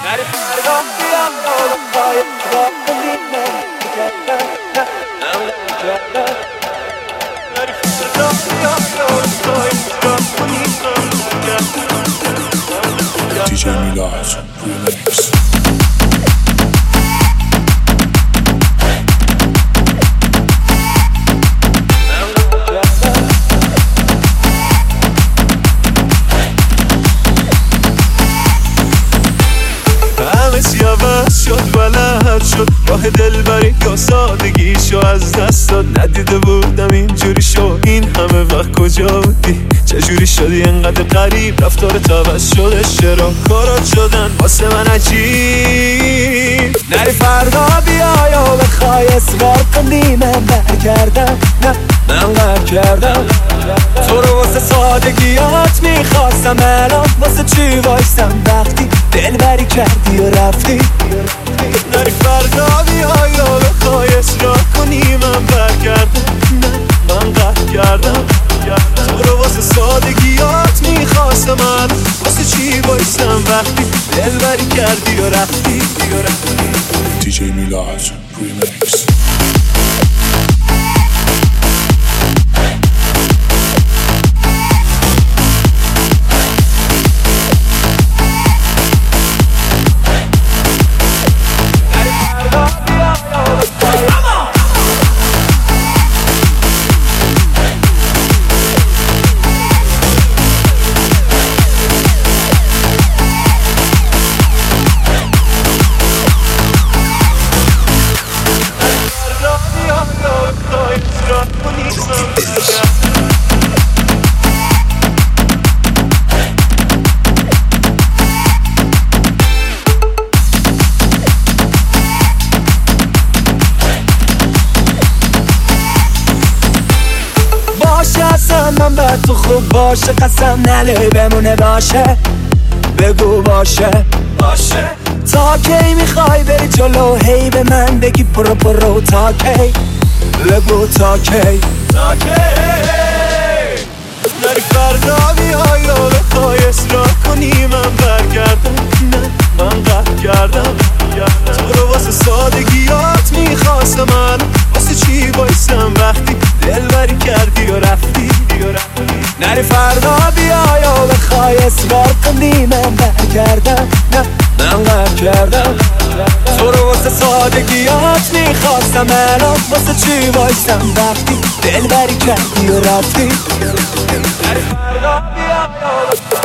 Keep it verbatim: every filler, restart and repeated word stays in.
دی جی میلاد ریمیکس. عوض شد بلد شد راه دلبری یا سادگیشو از دست داد. ندیده بودم اینجوری شو این همه وقت کجا بودی؟ چجوری شدی انقدر غریب؟ رفتارت عوض شده چرا کارات شدن واسه من عجیب؟ نری فردا بیا یا بخوای اصرار کنی من برگردم. نه من قهر کردم تو رو واسه سادگیات میخواستم، الان واسه چی وایستم وقتی دلبری کردی و رفتی؟ نری فردا بیا یا بخوای اصرار کنی من برگردم. نه من قهر کردم تو رو واسه سادگیات میخواستم، الان واسه چی وایستم وقتی دلبری کردی و رفتی؟ دی جی میلاد ریمیکس. باشه من بر تو خوب باشه، قسم نله بمونه باشه، بگو باشه باشه. تا کی میخوای بری جلو هی به من بگی برو برو؟ تا کی بگو تا کی تا کی؟ نری فردا بیا یا بخوای اصرار کنی من برگردم. نه من قهر کردم تو رو واسه سادگیات میخواستم، من واسه چی وایستم وقتی دلبری کردی و رفتی؟ نری فردا بیا یا بخوای اصرار کنی من برگردم. نه من قهر کردم تو رو واسه سادگیات میخواستم، الان واسه چی وایستم وقتی دلبری کردی و رفتی؟ نری فردا بیا